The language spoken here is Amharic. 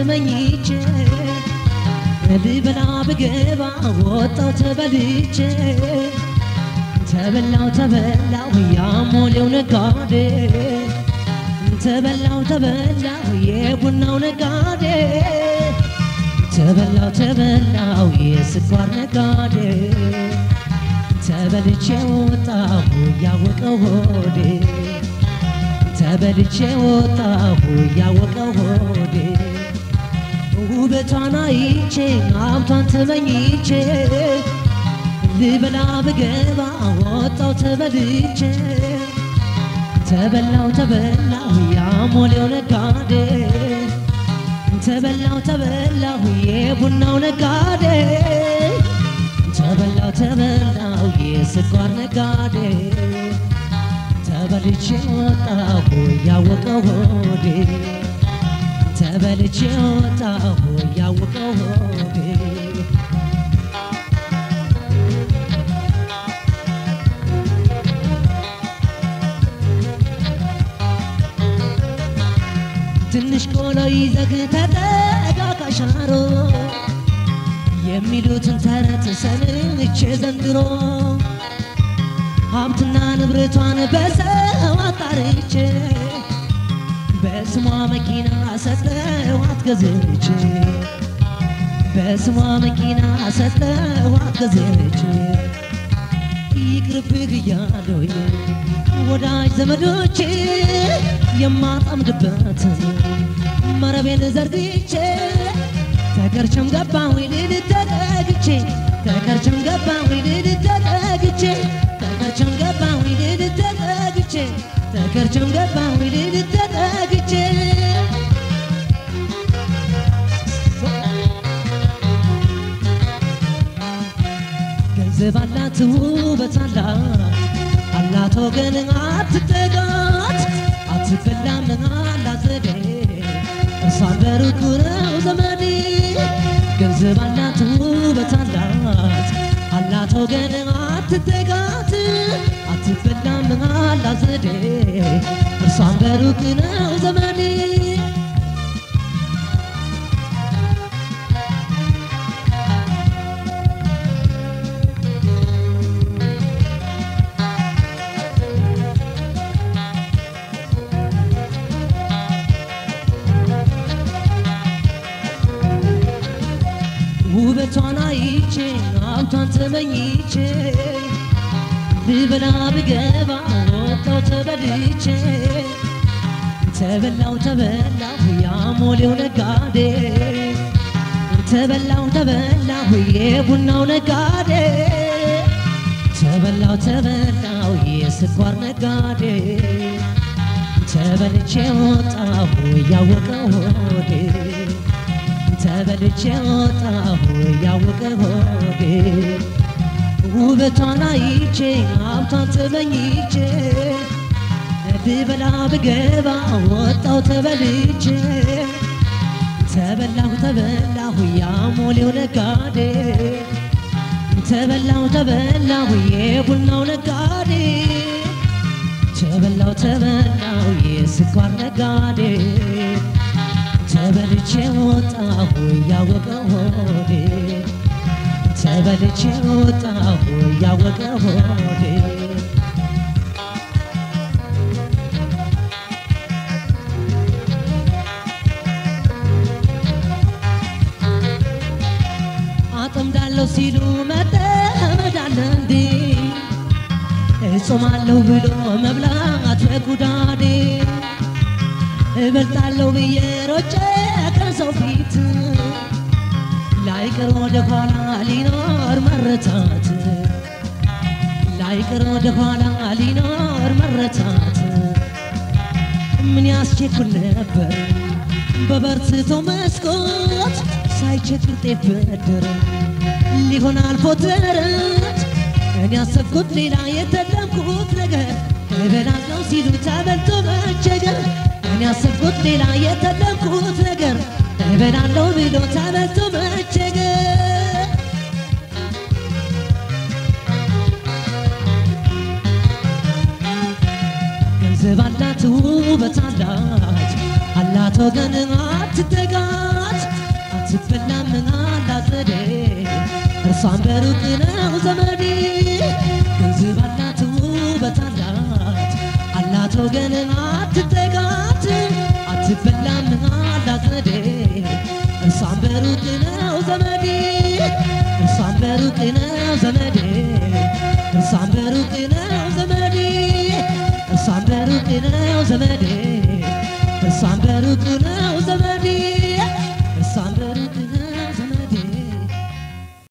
ተመኝቼ ልበላ ብገባ ወጣው ተበልቼ ተበላው ያሞሌው ነጋዴ ተበላው የቡናው ነጋዴ ተበላው የስኳር ነጋዴ ተበልቼ ወጣሁ ያወቀው ሆዴ ተበልቼ ወጣሁ ያወቀው ሆዴ ውበቷን አይቼ ሀብቷን ተመኝቼ ልበላ ብገባ ወጣው ተበልቼ ተበላው ያሞሌው ነጋዴ ተበላው የቡናው ነጋዴ ተበላው የስኳር ነጋዴ ተበልቼ ወጣሁ ያወቀው ሆዴ ተበልቼ ወጣሁ ያወቀው ሆዴ ትንሽ ቆሎ ይዘህ ተጠጋ ካሻሮ የሚሉትን ተረት ሰምቼ ዘንድሮ ሀብትና ንብረቷን በሰው አጣርቼ በስሟ መኪና ሰጠዋት ገዝቼ በስሟ መኪና ሰጠዋት ገዝቼ ይቅርብህ እያለሁ ወዳጅ ዘመዶቼ የማጠምድበት መረቤን ዘርግቼ ተከርቸም ገባሁ ልል ተጠግቼ ተከርቸም ገባሁ ልል ተጠግቼ ተከርቸም ገባሁ ልል ተጠግቼ ተከርቸም ገባሁ ልል ተጠግቼ ገንዘብ አላት ውበት አላት ወገን አትጠጋት አትበላም አላት ዘዴ እርሷን በሩቅ ነው ዘመዴ ገንዘብ አላት ውበት አላት ወገን አትጠጋት አትበላም አላት ዘዴ እርሷን በሩቅ ነው ዘመዴ ውበቷን አይቼ ሀብቷን ተመኝቼ ልበላ ብገባ ወጣው ተበልቼ ተበላው ያሞሌው ነጋዴ ተበላው የቡናው ነጋዴ ተበላው የስኳር ነጋዴ ተበልቼ ወጣሁ ያወቀው ሆዴ ተበልቼ ወጣሁ ያወቀው ሆዴ ውበቷን አይቼ ሀብቷን ተመኝቼ ልበላ ብገባ ወጣው ተበልቼ ተበላሁ ያሞሌው ነጋዴ ተበላው የቡናው ነጋዴ ተበላው የስኳር ነጋዴ ተበልቼ ወጣሁ ያወቀው ሆዴ ተበልቼ ወጣሁ ያወቀው ሆዴ አጠምዳለሁ ሲሉ መጠመዳለ እንዴ እጾማለሁ ብሎ መብላት በጉዳዴ እበልጣለሁ ብዬ ሮጬ ከሰው ፊት ላይቀር ወደ ኋላ ሊኖር መረታት ላይቀር ወደ ኋላ ሊኖር መረታት ምን ያስቸኩል ነበር በበርትቶ መስኮት ሳይቸግር ጤፍ በደረ ሊሆን አልፎ ተረት እኔ ያሰብኩት ሌላ የተለምኩት ነገር እበላለሁ ሲሉ ተበልቶ መቸገር እኔ ያሰብኩት ሌላ የተለምኩት ነገር እበላለሁ ብሎ ተበልቶ መቸገር ገንዘብ አላት ውበት አላት ወገን አትጠጋት አትበላም አላት ዘዴ እርሷን በሩቅ ነው ዘመዴ ገንዘብ አላት ውበት አላት ወገን አትጠጋት አትበላም አላት ዘዴ እርሷን በሩቅ ነው ዘመዴ እርሷን በሩቅ ነው ዘመዴ እርሷን በሩቅ ነው